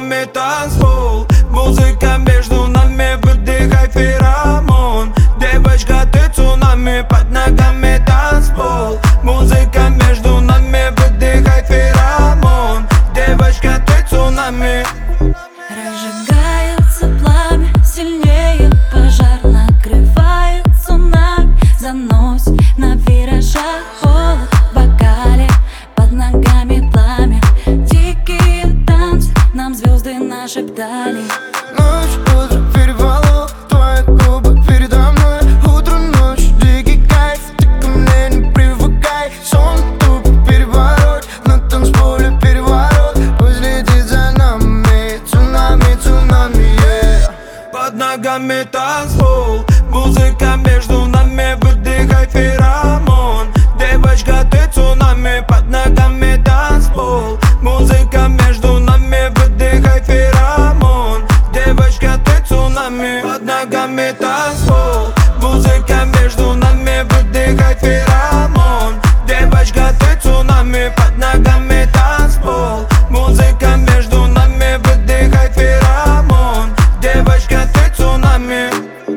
ногами танцпол. Музыка между нами, выдыхай феромон. Девочка, ты цунами, под ногами танцпол. Музыка между нами, выдыхай феромон. Девочка, ты цунами. Разжигается пламя, сильнее пожар, накрывает цунами. Заносит на виражах, холод в бокале, под ногами пламя. Дикие танцы нам звезды нашептали. Ночь, утро, переполох, твои губы передо мной. Утро, ночь, дикий кайф, ты ко мне не привыкай. Сон тупо переворот, на танцполе переворот. Пусть летит за нами, цунами, цунами, yeah. Под ногами танцпол. Музыка между нами, выдыхай феромон. Девочка, ты цунами, под ногами танцпол. Музыка между нами, выдыхай феромон. Девочка, ты цунами, под ногами танцпол. Музыка между нами, выдыхай феромон. Девочка, ты цунами, под ногами танцпол. Музыка между нами, выдыхай феромон. Девочка, ты цунами.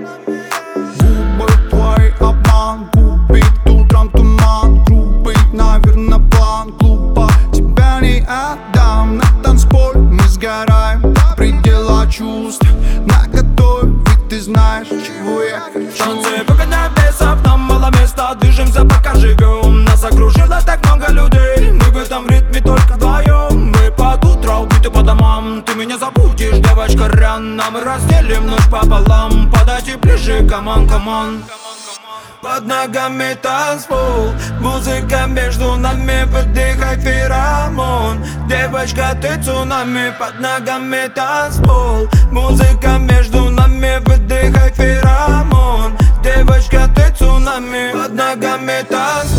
Губы твой обман, губит утром туман. Грубый, наверно, план, глупо тебя не отдам. На танцполе мы сгораем до предела чувств. Наготове, ведь ты знаешь, чего я хочу. Танцы выгоняем бесов, нам мало места. Движемся, пока живем. Нас окружило так много людей. Мы в этом ритме только вдвоем. Мы под утро убиты по домам. Ты меня забудешь, девочка, рано. Мы разделим ночь пополам. Подойди ближе, камон, камон. Под ногами танцпол. Музыка между нами, выдыхай феромон. Девочка, ты цунами, под ногами танцпол. Музыка между нами, выдыхай феромон. Девочка, ты цунами, под ногами танцпол.